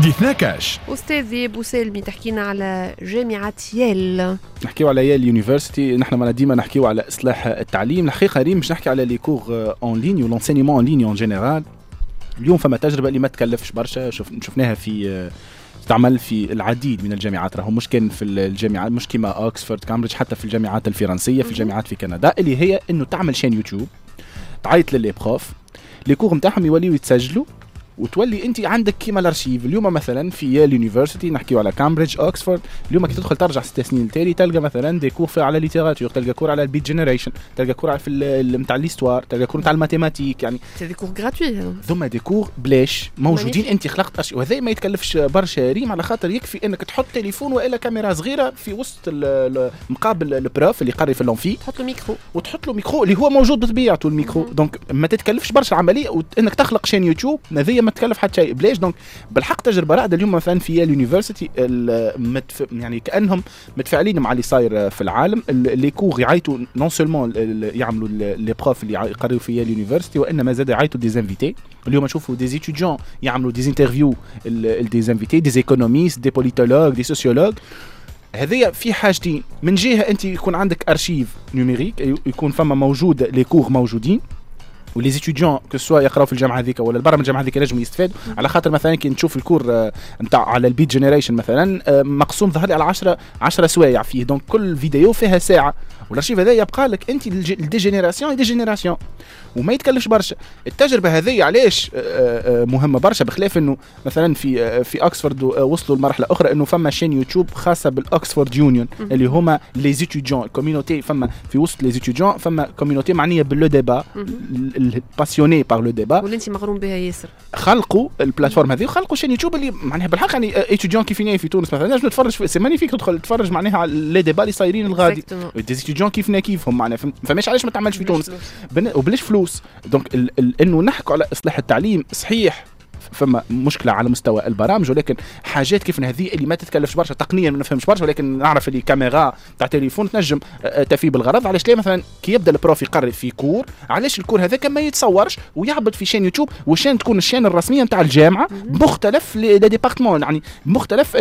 حديثنا كاش. أستاذي بوسالمي تحكينا على جامعة ييل. نحكيو على ييل يونيفرسيتي. نحن ما ديما نحكيو على إصلاح التعليم. الحقيقة ريم مش نحكي على لي كور اون ليني ولونسينيمون اون ليني اون جينيرال. اليوم فما تجربة اللي ما تكلفش برشا، شفناها في تعمل في العديد من الجامعات، راهو مش كان في الجامعات مش كيما اوكسفورد كامبريدج، حتى في الجامعات الفرنسية، في الجامعات في كندا، اللي هي انه تعمل شين يوتيوب، تعيط للي بروف، لي كور نتاعهم يوليو يتسجلوا وتولي انت عندك كيما الارشيف. اليوم مثلا في ييل يونيفرسيتي نحكيو على كامبريدج اوكسفورد، اليوم كي تدخل ترجع 6 سنين التالي تلقى مثلا دي كور على ليتيراتور، تلقى كور على البيت جينيريشن، تلقى كور في نتاع ليستوار، تلقى كور نتاع الماتيماتيك. يعني دي كور غراتوي، ثم دي كور بلاش موجودين. انت خلقت ارشيف، وهذا ما يتكلفش برشا ريم، على خاطر يكفي انك تحط تليفون والا كاميرا صغيره في وسط مقابل البروف اللي يقري في اللونفي، تحط له ميكرو وتحط له ميكرو اللي هو موجود بطبيعته الميكرو. دونك ما تتكلفش برشا العمليه، وانك تخلق شين يوتيوب هذه ما تكلف حتى شيء بلاش. دونك بالحق تجربه رائده. اليوم مثلا في ييل يونيفرسيتي يعني كانهم متفاعلين مع اللي صاير في العالم. لي كور يعيطوا نون سولمون يعملوا لي بروف اللي يقريوا في ييل يونيفرسيتي، وانما زاد يعيطوا دي انفيتي. اليوم نشوفوا دي ستوديون يعملوا دي انترفيو دي انفيتي، دي ايكونوميست، دي بوليتولوج، دي سوسيولوج. هذه في حاجتين، من جهه انت يكون عندك ارشيف نيوميريك، يكون فما موجود لي كور موجودين، ولي ستوديون كو سوا يقراو في الجامعه هذيك ولا البرامج الجامعه هذيك ينجموا يستفادوا. على خاطر مثلا كي نشوف الكور نتاع على البيت جينيريشن مثلا مقسوم ظهر لي على 10 سوايع فيه، دونك كل فيديو فيها ساعه، والارشيف هذا يبقى لك انت دي جينيراسيون وما يتكلفش برشا. التجربه هذه علاش مهمه برشا، بخلاف انه مثلا في اوكسفورد وصلوا لمرحله اخرى انه فما شين يوتيوب خاصه بالاوكسفورد يونيون اللي هما لي ستوديون كوميونيتي. فما في وسط لي ستوديون فما كوميونيتي معنيه باللو ديبا، باسيوني بار لو ديبا، واللي انت مغروم بها ياسر. خلقوا البلاتفورم هذه وخلقوا شين يوتيوب اللي معناها بالحق يعني ستوديون كيفنا في تونس مثلا نجم تتفرج، سي مانيفيك تدخل تتفرج معناها على لي ديبا اللي صايرين الغادي، دي ستوديون كيفنا كيفهم معناها. فماش علاش ما تعملش في تونس وبلاش فلوس. دونك انه نحكوا على اصلاح التعليم صحيح فما مشكله على مستوى البرامج، ولكن حاجات كيف هذه اللي ما تتكلفش برشا تقنيا ما نفهمش برشا، ولكن نعرف اللي كاميرا تاع تليفون تنجم تفي بالغرض. علاش ليه مثلا كي يبدا البروف يقرر في كور، علاش الكور هذاك ما يتصورش ويعبد في شين يوتيوب، والشين تكون الشين الرسميه نتاع الجامعه مختلف لي ديبارتمون، يعني مختلف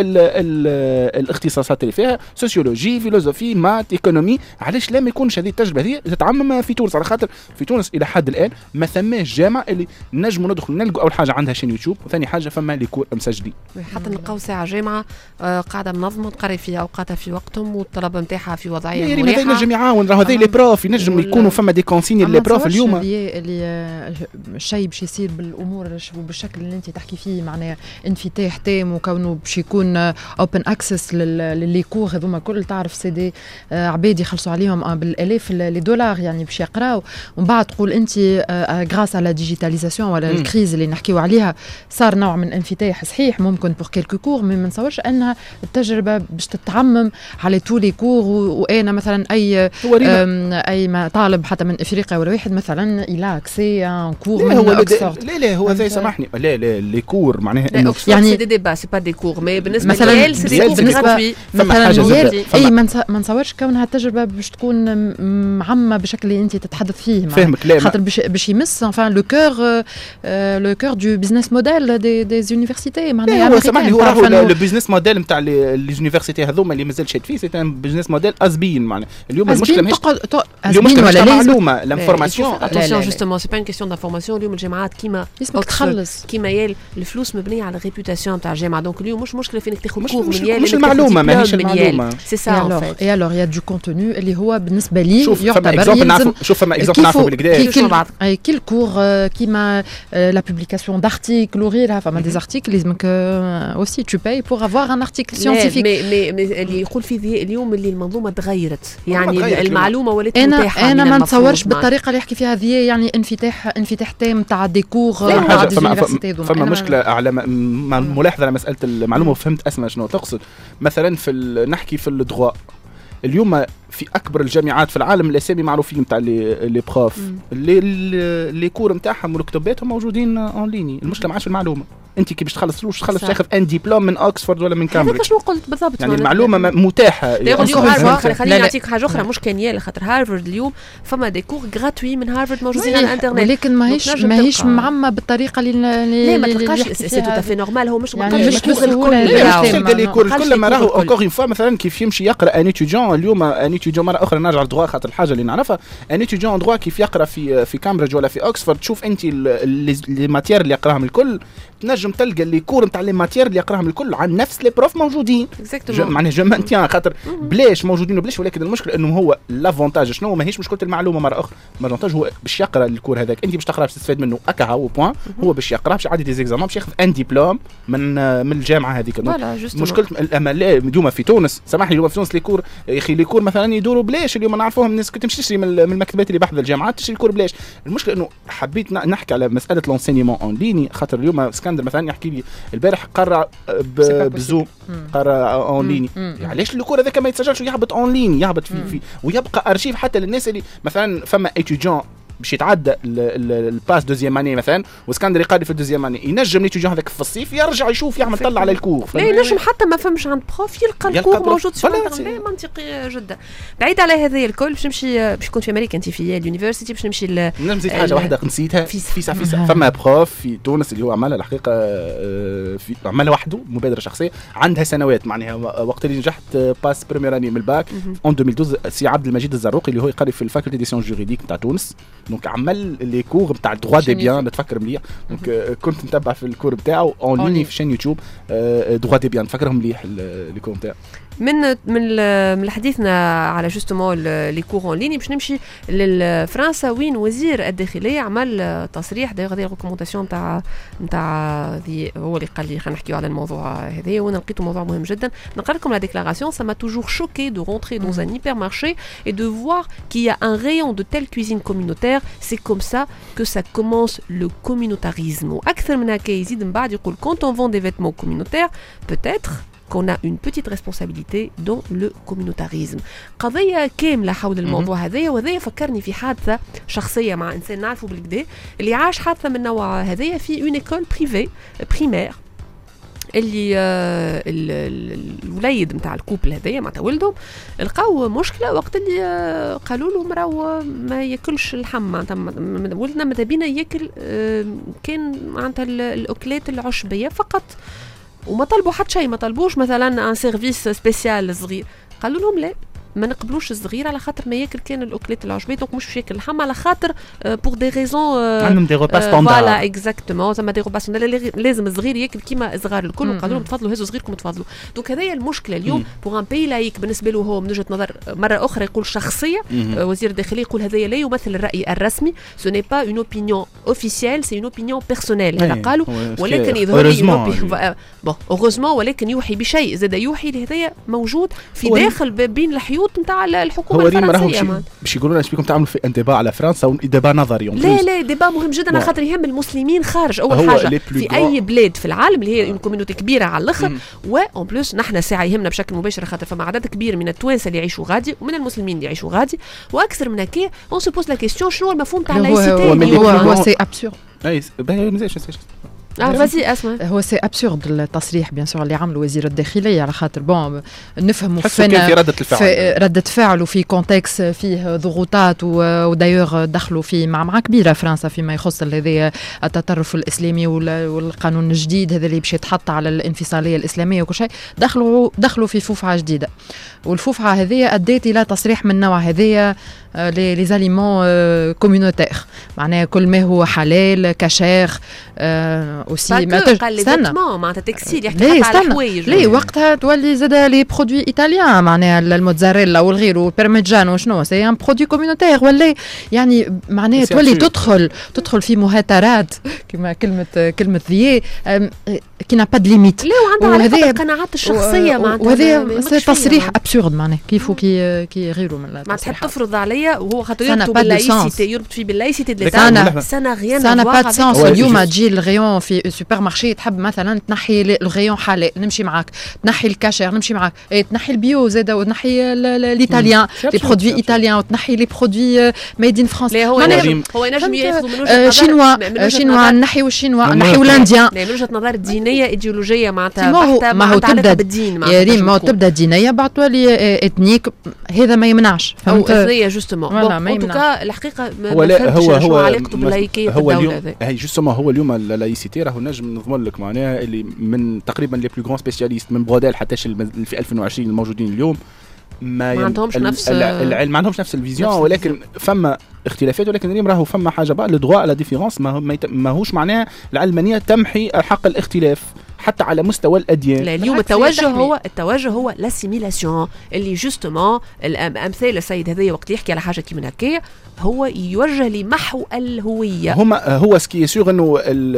الاختصاصات اللي فيها، سوسيولوجي، فيلوزوفي، مات، ايكونومي. علاش لا ما يكونش هذه التجربه هذه تتعمم في تونس؟ على خاطر في تونس الى حد الان ما ثماش جامعه اللي نجموا ندخل نلقوا اول حاجه عندها شين يوتيوب، وثاني حاجه فما لي كور مسجلين. حتى نلقاو ساعه جامعه قاعده منظمه تقري فيها اوقاتها في وقتهم، والطلبه نتاعها في وضعيه مريحه. هذا ينجم يعاون، راه هذي لي بروف ينجم يكونوا فما دي كونسيني لي بروف. اليوم اللي الشيء باش يصير بالامور بالشكل اللي انت تحكي فيه، معناها انفتاح تام، وكونه باش يكون اوبن اكسس للي كور هذوما كل، تعرف سيدي عباد يخلصوا عليهم بالالاف الدولار يعني باش يقراو، ومن بعد تقول انت غراس على ديجيتاليزاسيون ولا الكريز اللي نحكيو عليها صار نوع من انفتاح صحيح ممكن بور كيلكو كور، ما نتصورش انها التجربه باش تتعمم على طول كور. وانا مثلا اي طالب حتى من افريقيا ولا واحد مثلا الى اكسي ان كور من اوكسفورد. لا هو زي سامحني، لا لي كور معناها انه يعني دي ديبا سي با دي كور، مي بالنسبه ليال سي دي كور بالنسبه مثلا اي ما نتصورش كونها التجربه باش تكون معمه بالشكل اللي انت تتحدث فيه، خاطر باش يمس enfin le cœur du business model des universités. معناها هو سامحني، هو راهو البيزنس موديل نتاع لي يونيفرسيتي هذوما اللي مازال شاد فيه، سي ان بزنس موديل ازبين. معناها اليوم المشكله ماهيش ولا معلومه لانفورماسيون. اتونسيون جوستومون سي با ان كيسيون دانفورماسيون. اليوم الجامعات كيما تخلص كيما يال الفلوس مبنيه على ريبيوتاسيون نتاع الجامعه، دونك اليوم مش مشكله فينك تاخذ كور من يال، مش المعلومه ماهيش المعلومه، سي سا ان فيت. اي الوغ يا دو كونتوني اللي هو بالنسبه لي يعتبر شوف فما اكزومبل نعرفوا بالكدا اي كل كور كيما لا بوبليكاسيون d'articles وغيرها. فما دي ارتيكل لازمك aussi tu payes pour avoir un article scientifique. mais اللي يقول في اليوم اللي المنظومه تغيرت، يعني المعلومه ولات متاحه. انا ما نتصورش بالطريقه اللي يحكي فيها هذه، يعني انفتاح تام تاع ديكور تاع اليونيفرسيتي. فما مشكله على ملاحظه على مساله المعلومه، وفهمت اسمع شنو تقصد. مثلا نحكي في الدغوا اليوم في اكبر الجامعات في العالم الاسامي معروفين نتاع لي بروف، لي كور نتاعهم والكتباتهم موجودين اون ليني. المشكله ما عادش المعلومه، انت كي باش تخلص تاخذ ان دبلوم من اوكسفورد ولا من كامبريدج. هذاك شنو قلت بالضبط، يعني المعلومه متاحه. خليني نعطيك حاجه اخرى مش كانيه لخاطر هارفارد اليوم فما دي كور غراتوي من هارفارد موجودين على الانترنت، ولكن ماهيش معمه بالطريقه اللي ما تلقاش سي تو في نورمال. هو مش مش كل ما راهو اونكور اون فوا مثلا كيف يمشي يقرا ان اتيديون اليوم ان اتيديون مره اخرى نرجع للدروا خاطر الحاجه اللي نعرفها ان اتيديون دروا كيف يقرا في كامبريدج ولا في اوكسفورد. تشوف انت لي ماتيير اللي يقراهم الكل تنجم تلقى لي كور نتاع لي ماتيير اللي يقراهم الكل عن نفس لي بروف موجودين معناها جو مانتيان خاطر بلاش موجودين وبلاش. ولكن المشكله انه هو لافونتاج شنو ماهيش مشكله المعلومه مره اخرى. الافونتاج هو باش يقرا الكور هذاك انت باش تقرا باش تستفاد منه اكا هو بوين. هو باش يقرا باش يعدي دي زيكزامان باش ياخذ ان دبلوم من الجامعه هذيك. مشكله اليوم في تونس سامحني اليوم في تونس لي كور يا اخي لي كور مثلا يدوروا بلاش. اليوم نعرفوهم الناس كنت تمشي تشتري من المكتبات اللي بحث الجامعات تشتري الكور بلاش. المشكله انه حبيت نحكي على مساله لونسينيمون اون ليني خاطر اليوم اسكندر مثلا يحكي لي البارح قرا بزوم قرا اون ليني. علاش الكور هذاك ما يتسجلش ويهبط اون ليني يهبط في ويبقى ارشيف حتى للناس اللي مثلا فما اتيديون باش يتعدى الباس دوزيام اني مثلا واسكندر يقرا في الدوزيام اني ينجم ليتيديون هذاك في الصيف يرجع يشوف يعمل طلع على الكور. لا ينجم حتى ما فهمش عند بروف يلقى الكور موجود في الانترنت. منطقي جدا. بعيد على هذه الكل باش نمشي باش كنت في امريكا انت في اليونيفرسيتي باش نمشي نزيد حاجه واحده نسيتها فيسا فما بروف في تونس اللي هو عملها الحقيقه في عملها وحده مبادره شخصيه عندها سنوات معناها وقت اللي نجحت باس بريمير اني من الباك اون 2012 سي عبد المجيد الزروقي اللي هو يقري في الفاكولتي دي سيونس جوريديك نتاع تونس. دونك عمل لي كور نتاع الدروا دي بيان نتفكر مليح. دونك كنت نتبع في الكور نتاعو اون ليني في شين يوتيوب دروا دي بيان نفكرهم مليح لي كور نتاعو. من حديثنا على جوستومون لي كور اون ليني باش نمشي لفرنسا وين وزير الداخليه عمل تصريح دايوغ هذه ريكومونداسيون نتاع هو اللي قال لي خلينا نحكيو على الموضوع هذا وانا لقيته موضوع مهم جدا. نقرا لكم لا ديكلاراسيون. Ça m'a toujours choqué de rentrer dans un hypermarché et de voir qu'il y a un rayon de telle cuisine communautaire. C'est comme ça que ça commence le communautarisme. واكثر من هكا يزيد من بعد يقول quand on vend des vêtements communautaires peut-être qu'on a une petite responsabilité dans le communautarisme. قضية كاملة حول الموضوع هذايا وهذايا فكرني في حادثة شخصية مع إنسان نعرفه بالكدا اللي عاش حادثة من النوع هذايا في une école privée primaire اللي الوليد نتاع الكوبل هذايا مع ولدهم لقاو مشكله وقت اللي قالوا له مراو ما ياكلش اللحم معناتها ولدنا ماذا بينا ياكل كان معناتها الاكلات العشبيه فقط وما طلبوا حتى شيء. ما طلبوش مثلا ان سيرفيس سبيسيال صغير. قالوا لهم لا ما نقبلوش الصغير على خاطر ما ياكل كان الاكلات العشبيه دونك مش ياكل اللحم على خاطر بور دي ريزون عندهم دي روبا ستاندار. فوالا اكزاكتومون زعما دي روبا ستاندار لازم الصغير ياكل كيما الصغار الكل. وقالوا لهم تفضلوا هزوا صغيركم تفضلوا. دونك هذايا المشكله اليوم بور ان بي لايك بالنسبه له هو من وجهه نظر مره اخرى يقول شخصيه وزير الداخليه يقول هذايا لا يمثل الراي الرسمي. سو ني با اون اوبينيون اوفيسيال سي اون اوبينيون بيرسونيل هذا قالوا ولكن يظهر لي بون اوغوزمون ولكن يوحي بشيء زاد يوحي لهذايا موجود في داخل بين الحيوط نتاع الحكومه الفرنسيه. باش يقولوا لنا ايش بيكم تعملوا في ان ديبا على فرنسا وديبا نظري. لا ديبا مهم جدا على خاطر يهم المسلمين خارج اول حاجه في اي بلاد في العالم اللي هي كوميونيتي كبيره على الاخر. وان بلوس نحن ساعه يهمنا بشكل مباشر خاطر فما عدد كبير من التوانسه اللي يعيشوا غادي ومن المسلمين اللي يعيشوا غادي. واكثر من هكا اون سو بوز لا كيستيون شنو المفهوم تاع اللايسيتي. هو سي ابسورد. فازي اسمع هو سي ابسورد التصريح بيان سور اللي عملوا وزير الداخليه على خاطر بون نفهموا في ردة فعل وفي كونتكست فيه ضغوطات ودايوغ دخلوا في معمعة كبيره فرنسا فيما يخص الذي التطرف الاسلامي والقانون الجديد هذا اللي باش يتحط على الانفصاليه الاسلاميه وكل شيء. دخلوا في فوفعه جديده والفوفعه هذه ادت الى تصريح من النوع هذايا لي زاليمون كوميونيتير معناها كل ما هو حلال كشير اوسي معناتها تكستيل يحكي على الحوايج. ليه وقتها تولي زاد لي برودوي ايطاليان معناها الموتزاريلا والغير والبرمجان وشنو سي ان برودوي كوميونيتير ولا يعني معناها تولي تدخل في مهاترات كما كلمه ذي كي نا با دو ليميت. لا وعندها علاقه بالقناعات الشخصيه معناتها وهذا تصريح ابسورد معناها كيف كي غيره من ما تحب تفرض عليا هذيا وهو خاطر يربط باللايسيتي، يربط فيه باللايسيتي دي سانا غيان سانا با سانس. اليوم تجي الغيون في سوبر مارشي تحب مثلا تنحي الغيون حلال نمشي معاك، تنحي الكاشير نمشي معاك، تنحي البيو زاده وتنحي الايطاليان لي برودوي ايطاليان وتنحي لي برودوي ميد ان فرانس. هو ينجم ياخذ من وجهه شينوا نحي والشينوا نحي والانديان من وجهه نظر دينيه ايديولوجيه معناتها ما هو تبدا بالدين يا ريم، ما هو تبدا دينيه بعد تولي اثنيك، هذا ما يمنعش فهمت اثنيه جوستومون. ان توكا الحقيقه هو علاقته باللايكيه في الدوله هذه. هي جوستومون هو اليوم اللايسيتي راهو نجم نضمن لك معناها اللي من تقريبا لي بلو غران سبيسياليست من بروديل حتى في 2020 الموجودين اليوم ما عندهمش نفس العلم، ما عندهمش نفس الفيزيون، ولكن فما اختلافات. ولكن اليوم راهو فما حاجه بقى لو لا ديفيرونس ماهوش معناها العلمانيه تمحي حق الاختلاف حتى على مستوى الاديان. اليوم التوجه هو لاسيميلاسيون اللي جوستومون الامثال السيد هذايا وقت يحكي على حاجه كيما هكايا هو يوجه لمحو الهويه. هو سكي سور انه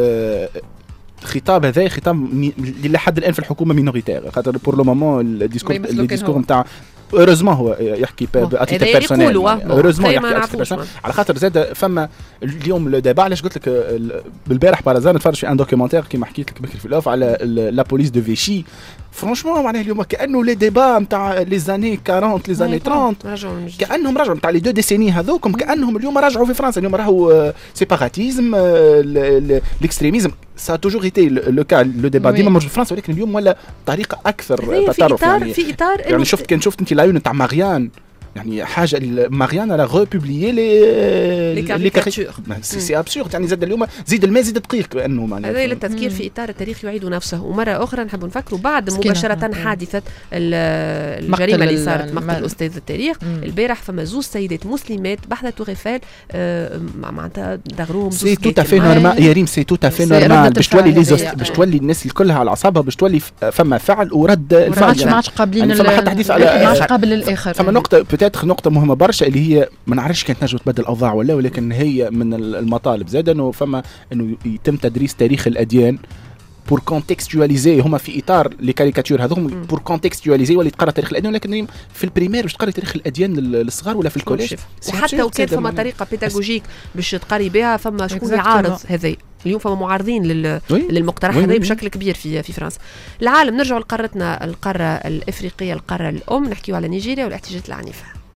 الخطاب هذا خطاب لحد الان في الحكومه مينوريتير، خاطر بور لو مومون الديسكور نتاع هeureusement هو يحكي باتيتر بيرسونيل، heureusement يحكي اتيتر على خاطر زاد فما اليوم الدابا. علاش قلت لك بالبارح بارزان نتفرج في ان دوكيومونتير كيما حكيت لك بكري في الاوف على لا بوليس دو فيشي. فرانشمون معناها اليوم كانه لي ديبا نتاع لي زاني 40 لي زاني 30 كانهم رجعوا نتاع لي دو ديسيني هذوكم كانهم اليوم رجعوا في فرنسا. اليوم راهو سيباراتيزم الاكستريميزم سا توجور ايتي لو كا لو ديبا ديما موجود في فرنسا، ولكن اليوم ولا طريقه اكثر تطرف. في اطار يعني شفت انت لايون نتاع ماريان، يعني حاجه ماريان على ريبوبليي لي كاريكاتور سي ابسورد. يعني زاد اليوم زيد الماء زيد دقيق كانه معناها هذا للتذكير في اطار التاريخ يعيد نفسه. ومره اخرى نحب نفكروا بعد مباشره حادثه الجريمه اللي صارت مقتل استاذ التاريخ البارح، فما زوج سيدات مسلمات بحذا تور ايفل معناتها دغروهم سي تو تافي نورمال يا ريم، سي تو تافي نورمال باش تولي الناس كلها على اعصابها، باش تولي فما فعل ورد الفعل. ما عادش قابلين فما حتى حديث على ما عادش قابل للاخر. فما نقطة مهمة برشا اللي هي ما نعرفش كانت نجم تبدل الأوضاع ولا، ولكن هي من المطالب زاد انه فما انه يتم تدريس تاريخ الأديان بور كونتكستواليزي. هما في اطار لي كاريكاتور هذوهم بور كونتكستواليزي واللي تقرا تاريخ الاديان، ولكن في البريمير باش تقرا تاريخ الاديان للصغار ولا في الكوليج. وحتى وكان فما طريقه بيداغوجيك باش تقري بها فما شكون يعارض هذا. اليوم فما معارضين للمقترح هذا بشكل كبير في فرنسا. العالم نرجع لقارتنا، القاره الافريقيه، القاره الام، نحكيو على نيجيريا والاحتجاجات العنيفه.